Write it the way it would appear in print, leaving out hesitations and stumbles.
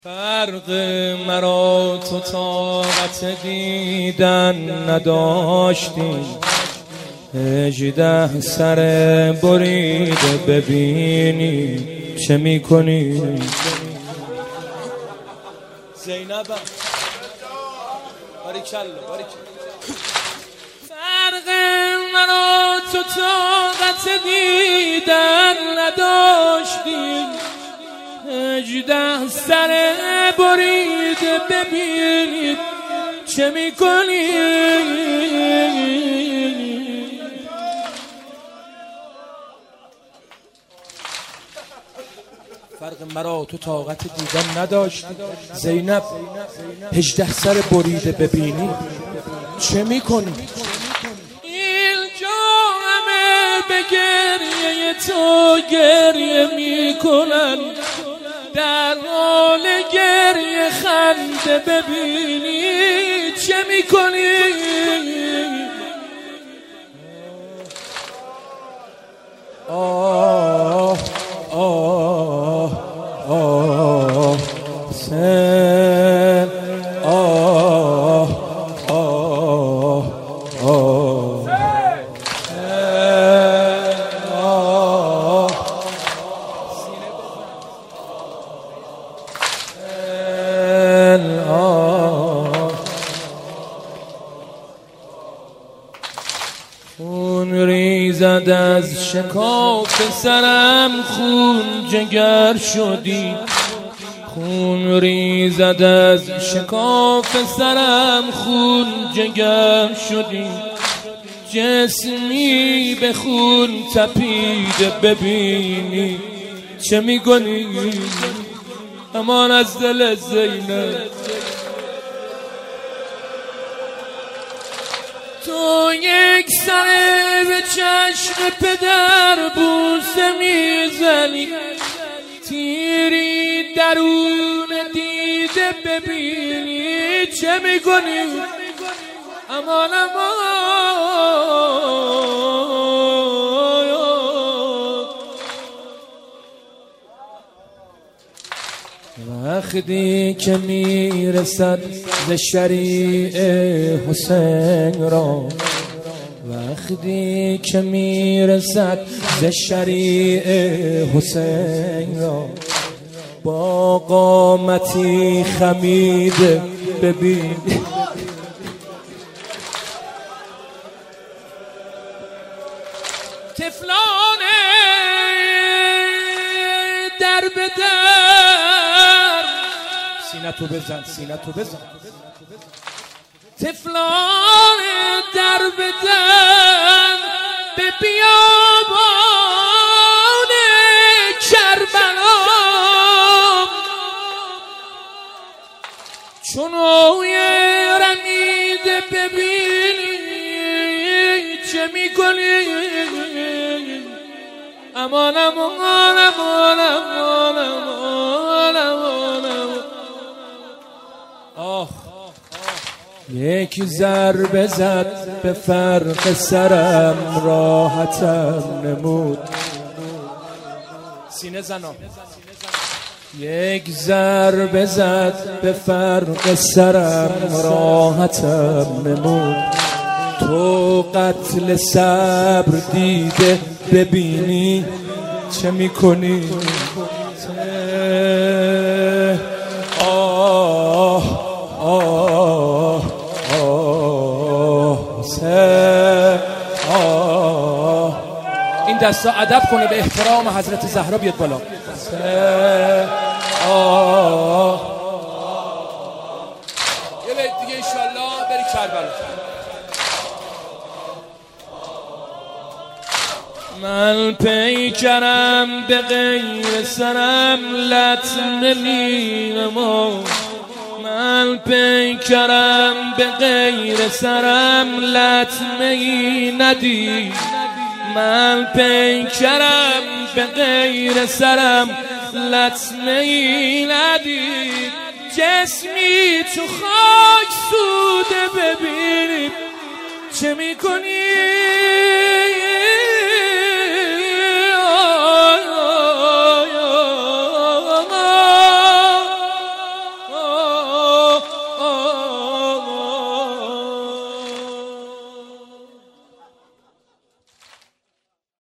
فرق مرا تو طاقت دیدن نداشتی، 18 سر بریده ببینی چه میکنی؟ زینبم باریکلا فرق مرا تو طاقت دیدن نداشتی، 18 سر بریده ببینید چه میکنی؟ فرق مرا تو طاقت دیدن نداشتی، زینب 18 سر بریده ببینی چه میکنی؟ اینجا همه به گریه تو گریه میکنن، در حال گریه خنده ببینی چه میکنی؟ آه آه آه سن آه آه آه خون ریزد از شکاف سرم، خون جگر شدی. خون ریزد از شکاف سرم، خون جگر شدی. جسمی به خون تپیده ببینی چه میکنی؟ امان از دل زینب، تو یک سر به چشم پدر بوسه میزنی، تیری درون دیده ببینی چه میکنی؟ امان وقتی که میرسد ز شریع حسین را، وقتی که میرسد ز شریع حسین را، با قامتی خمیده ببین طفلان در به در، سینتو بزن سینتو بزن، طفلان در به در به بیابان کربلا، چون اوی رمیده ببینی چه میکنی؟ امان امان امان امان امان امان آخ یک ضربه زد به فرق سرم، راحتم نمود. سینه زنا یک ضربه زد به فرق سرم، راحتم نمود. تو قتل صبر دیده ببینی چه میکنی؟ آه آه آه آه این دستا ادب کنه به احترام حضرت زهرا، بیاد بالا. یه بیت دیگه انشالله بری کربلا. من پیکرم به غیر سرم لطمه مینما، من پیکرم به غیر سرم لطمه ای ندید، من پیکرم به غیر سرم لطمه ای ندید. جسمی تو خاک سوده ببینید چه میکنی؟